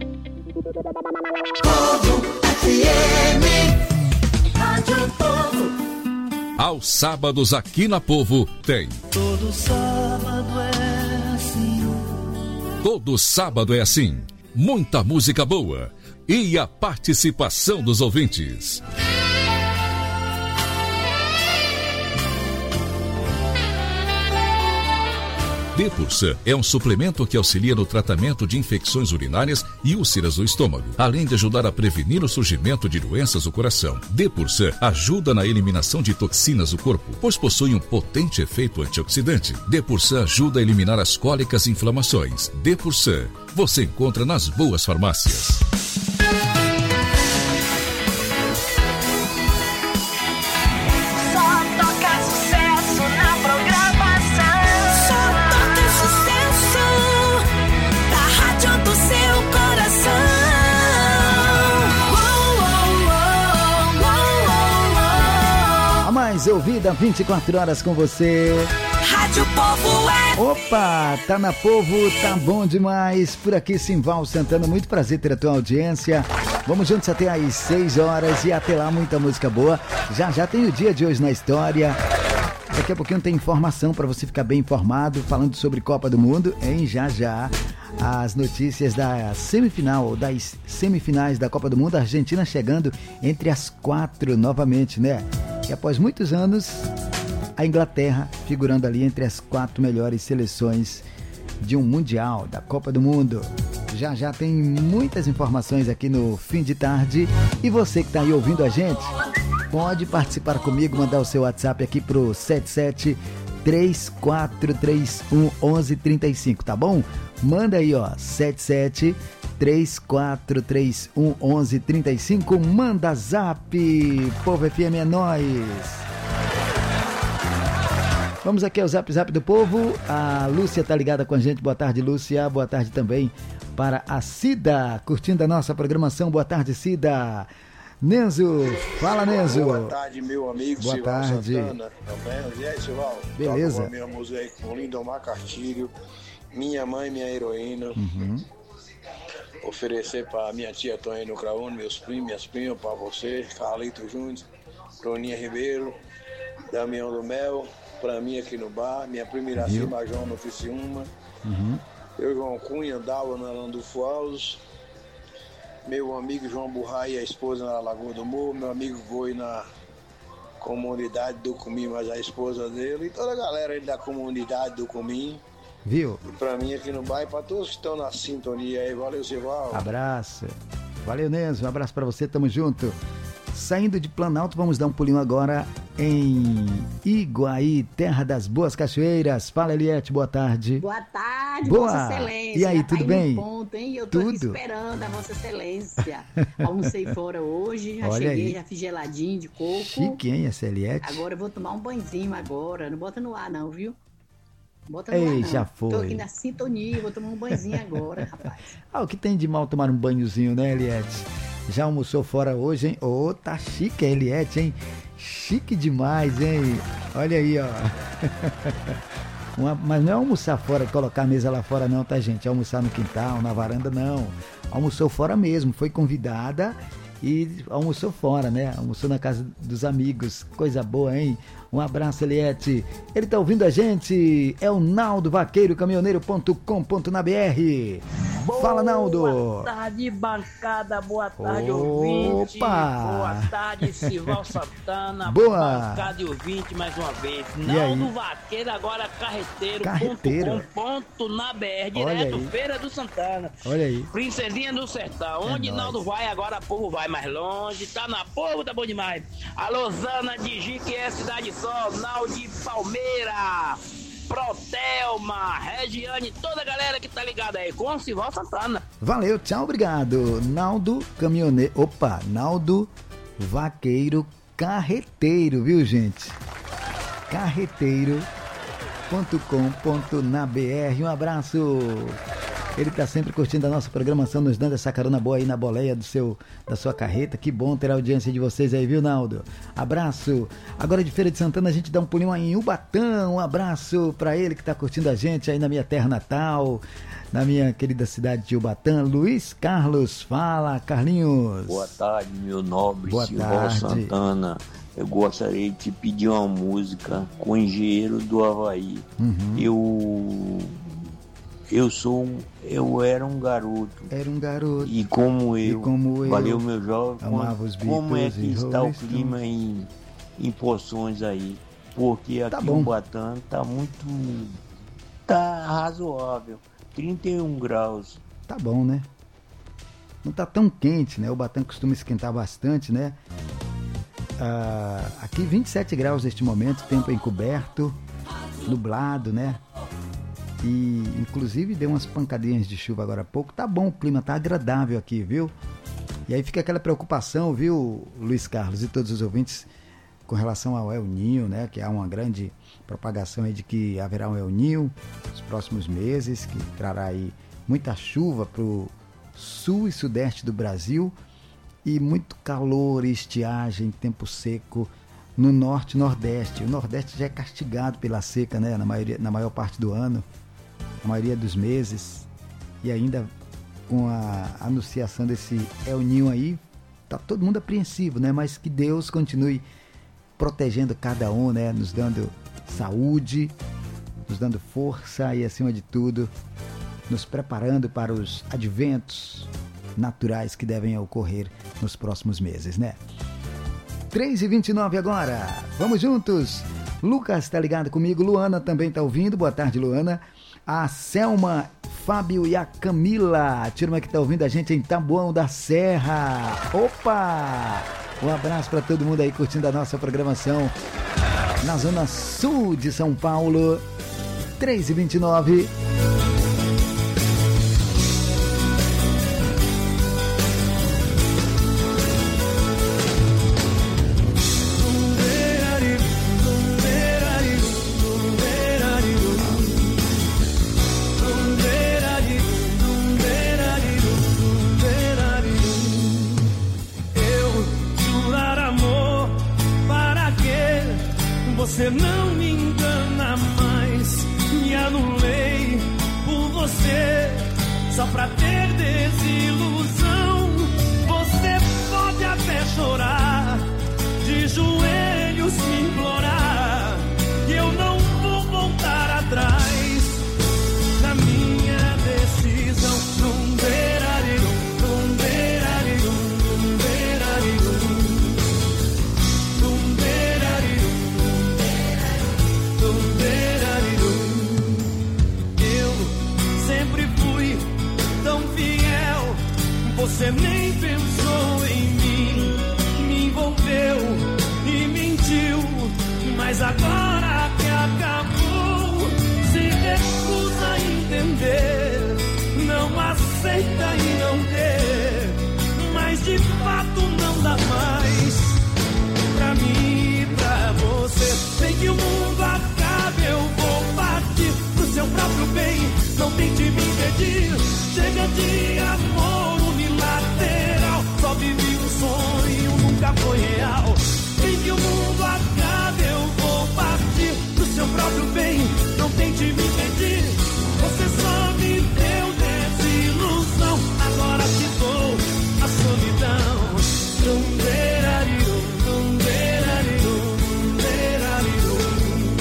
Aos sábados aqui na Povo tem. Todo sábado é assim. Todo sábado é assim. Muita música boa e a participação dos ouvintes. Depursan é um suplemento que auxilia no tratamento de infecções urinárias e úlceras do estômago, além de ajudar a prevenir o surgimento de doenças do coração. Depursan ajuda na eliminação de toxinas do corpo, pois possui um potente efeito antioxidante. Depursan ajuda a eliminar as cólicas e inflamações. Depursan você encontra nas boas farmácias. Mais ouvida vinte e quatro horas com você. Rádio Povo F M. Opa, tá na Povo, tá bom demais. Por aqui, Simval Santana, muito prazer ter a tua audiência. Vamos juntos até às seis horas e até lá muita música boa. Já já tem o dia de hoje na história. Daqui a pouquinho tem informação para você ficar bem informado, falando sobre Copa do Mundo, hein? Já já as notícias da semifinal, das semifinais da Copa do Mundo, a Argentina chegando entre as quatro novamente, né? E após muitos anos, a Inglaterra figurando ali entre as quatro melhores seleções de um Mundial, da Copa do Mundo. Já já tem muitas informações aqui no fim de tarde. E você que está aí ouvindo a gente, pode participar comigo, mandar o seu WhatsApp aqui pro sete sete três quatro três um um um três cinco, tá bom? Manda aí, ó, sete sete três quatro três um um um três cinco, manda zap, Povo F M é nóis. Vamos aqui ao Zap Zap do Povo. A Lúcia tá ligada com a gente. Boa tarde, Lúcia. Boa tarde também para a Cida, curtindo a nossa programação. Boa tarde, Cida. Nenzo, fala, Nenzo. Boa tarde, meu amigo. Boa Silval tarde. Santana. E aí, Silval? Beleza. Toca a minha música aí com Lindomar Castilho, Minha Mãe, Minha Heroína. Uhum. Oferecer para minha tia Tonha no Craúne, meus primos, minhas primas, para você, Carlito Júnior, Toninha Ribeiro, Damião do Mel, para mim aqui no bar, minha prima Iraci Major no Oficiúma, Uhum. eu, João Cunha, Dalva na Landulfo Alves, meu amigo João Burrai e a esposa na Lagoa do Morro, meu amigo Goi na comunidade do Cumim, mas a esposa dele, e toda a galera aí da comunidade do Cumim. Viu? E pra mim aqui no bairro, pra todos que estão na sintonia aí. Valeu, Silval. Abraço. Valeu, Nenzo. Um abraço pra você, tamo junto. Saindo de Planalto, vamos dar um pulinho agora em Iguaí, terra das boas cachoeiras. Fala, Eliette, boa tarde. Boa tarde, Boa. Vossa Excelência. E aí, Já tudo tá bem? No ponto, hein? Eu tô Tudo. aqui esperando a Vossa Excelência. Almocei fora hoje, já Olha cheguei, aí. já fiz geladinho de coco. Chique, hein, essa Eliette? Agora eu vou tomar um banhozinho agora. Não bota no ar, não, viu? Não bota no Ei, ar, não. já Tô foi. aqui na sintonia, vou tomar um banhozinho agora, rapaz. Ah, o que tem de mal tomar um banhozinho, né, Eliette? Já almoçou fora hoje, hein? Ô, oh, tá chique a Eliette, hein? Chique demais, hein? Olha aí, ó. Uma- mas não é almoçar fora, colocar a mesa lá fora não, tá, gente? É almoçar no quintal, na varanda, não. Almoçou fora mesmo, foi convidada e almoçou fora, né? Almoçou na casa dos amigos. Coisa boa, hein? Um abraço, Eliette. Ele tá ouvindo a gente. É o Naldo Vaqueiro, caminhoneiro ponto com ponto na B R. Fala, Naldo. Boa tarde, bancada. Boa tarde, Opa. ouvinte. Boa tarde, Silval Santana. Boa. Bancada e ouvinte mais uma vez. E Naldo aí? Vaqueiro, agora carreteiro. Carreteiro. Ponto com, ponto na B R, Olha direto aí. Feira do Santana. Olha aí. Princesinha do Sertão. É Onde nóis. Naldo vai, agora povo vai mais longe. Tá na povo, tá bom demais. Alô, Zana de G, que é Cidade Sol. Naldo de Palmeira. Protelma, Regiane, toda a galera que tá ligada aí com o Silval Santana. Valeu, tchau, obrigado. Naldo Caminhoneiro. Opa, Naldo Vaqueiro Carreteiro, viu, gente? Carreteiro ponto com ponto na B R. Um abraço. Ele tá sempre curtindo a nossa programação, nos dando essa carona boa aí na boleia do seu, da sua carreta. Que bom ter a audiência de vocês aí, viu, Naldo? Abraço. Agora de Feira de Santana a gente dá um pulinho aí em Ubatã. Um abraço pra ele que tá curtindo a gente aí na minha terra natal, na minha querida cidade de Ubatã. Luiz Carlos, fala, Carlinhos. Boa tarde, meu nobre Boa Silval tarde. Santana. Eu gostaria de te pedir uma música com o Engenheiro do Havaí. Uhum. Eu eu sou um- eu era um garoto. Era um garoto. E como E eu, como eu valeu meu jovem, amava os como é Beatles que e está o Rolling clima em, em Poções aí? Porque aqui bom. o Batã tá muito tá razoável, trinta e um graus. Tá bom, né? Não tá tão quente, né? O Batã costuma esquentar bastante, né? Ah, aqui vinte e sete graus neste momento, tempo encoberto, nublado, né? E inclusive deu umas pancadinhas de chuva agora há pouco. Tá bom, o clima tá agradável aqui, viu? E aí fica aquela preocupação, viu, Luiz Carlos e todos os ouvintes, com relação ao El Ninho, né? Que há uma grande propagação aí de que haverá um El Ninho nos próximos meses, que trará aí muita chuva pro sul e sudeste do Brasil e muito calor e estiagem, tempo seco no norte e nordeste. O nordeste já é castigado pela seca, né? Na maioria, na maior parte do ano, a maioria dos meses, e ainda com a anunciação desse El Niño aí, tá todo mundo apreensivo, né? Mas que Deus continue protegendo cada um, né? Nos dando saúde, nos dando força e, acima de tudo, nos preparando para os adventos naturais que devem ocorrer nos próximos meses, né? três e vinte e nove agora, vamos juntos. Lucas tá ligado comigo, Luana também tá ouvindo, boa tarde, Luana. A Selma, Fábio e a Camila, a turma que tá ouvindo a gente em Taboão da Serra. Opa! Um abraço para todo mundo aí curtindo a nossa programação na zona sul de São Paulo. três e vinte e nove. Você não me engana mais, me anulei por você, só pra ter desilusão. Você pode até chorar, de joelhos me implorar, que eu não vou voltar atrás na minha decisão. Num beirarirum, num beirarirum, num beirarirum, num beirarirum. Você nem pensou em mim, me envolveu e mentiu, mas agora que acabou, se recusa a entender, não aceita e não quer, mas de fato não dá mais pra mim e pra você. Sei que o mundo acabe, eu vou partir pro seu próprio bem, não tente me impedir, chega de amor lateral, só vivi um sonho, nunca foi real. Em que o mundo acabe, eu vou partir do seu próprio bem, não tente me impedir. Você só me deu desilusão, agora te dou a solidão. Dum beirarirum, dum beirarirum, dum beirarirum.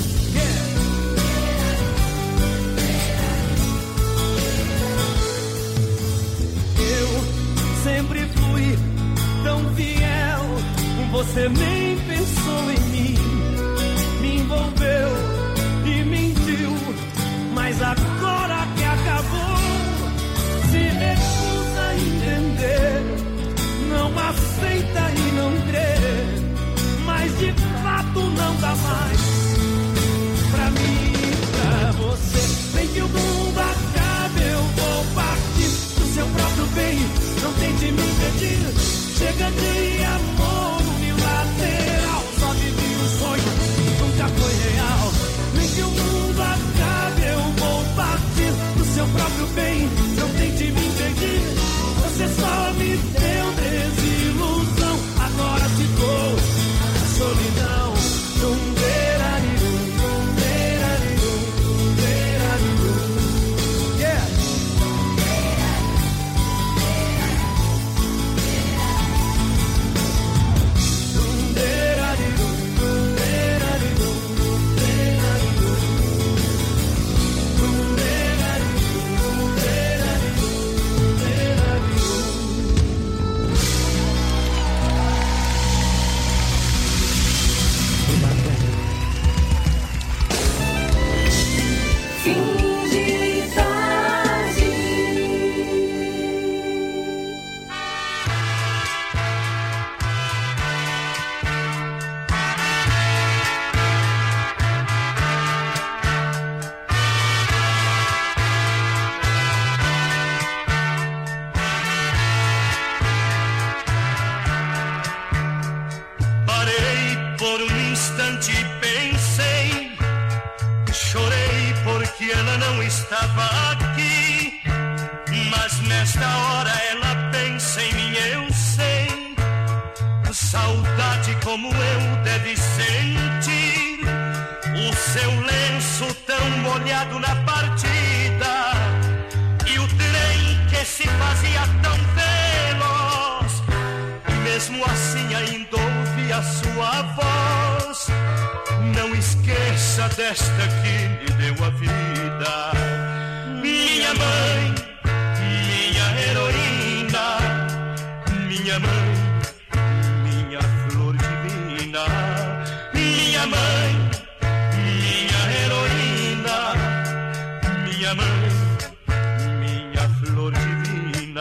Sempre fui tão fiel, você nem pensou em mim, me envolveu e mentiu, mas agora que acabou, se recusa a entender, não aceita e não crê, mas de fato não dá mais pra mim e pra você. Sem que o mundo acabe, eu vou partir do seu próprio bem, não tente me impedir, chega de amor unilateral, só vivi um sonho, nunca foi real. Nem que o mundo acabe, eu vou partir do seu próprio bem, não tente me impedir, você só me deu desilusão, agora te dou a solidão. Dum beirarirum, dum beirarirum, dum beirarirum. Yeah! Como eu deve molhado na partida, e o trem que se fazia tão veloz, mesmo assim ainda ouvi a sua voz. Não esqueça desta que me deu a vida, minha mãe, minha heroína, minha mãe, minha flor divina, minha mãe, minha heroína, minha mãe, minha flor divina.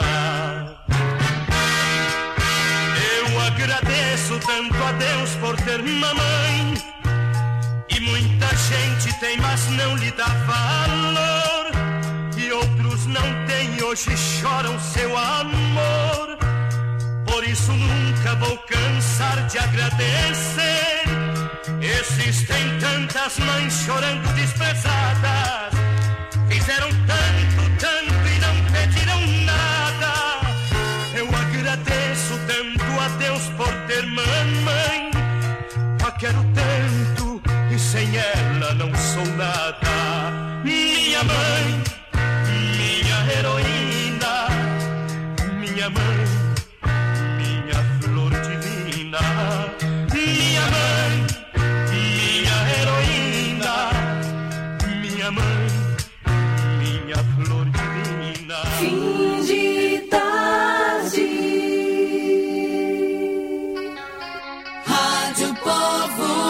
Eu agradeço tanto a Deus por ter mamãe, e muita gente tem, mas não lhe dá valor, e outros não têm, hoje choram seu amor. Por isso nunca vou cansar de agradecer. Existem tantas mães chorando desprezadas, fizeram tanto, tanto e não pediram nada. Eu agradeço tanto a Deus por ter mamãe, a quero tanto e sem ela não sou nada. Minha mãe, minha heroína, minha mãe, minha flor divina, minha mãe, minha heroína, minha mãe, minha flor divina. Fim de tarde. Rádio Povo.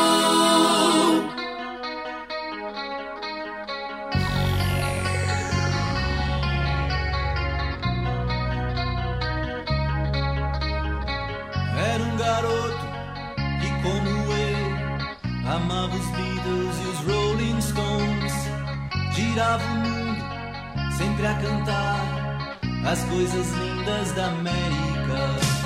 Era um garoto que, como eu, amava os Beatles e os Rolling Stones. Girava o mundo sempre a cantar as coisas lindas da América.